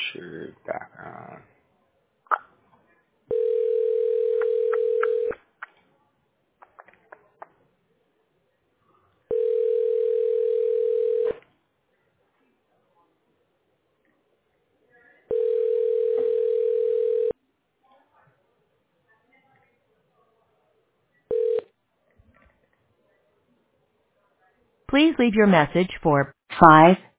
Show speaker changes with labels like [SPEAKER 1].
[SPEAKER 1] Sure background.
[SPEAKER 2] Please leave your message for 5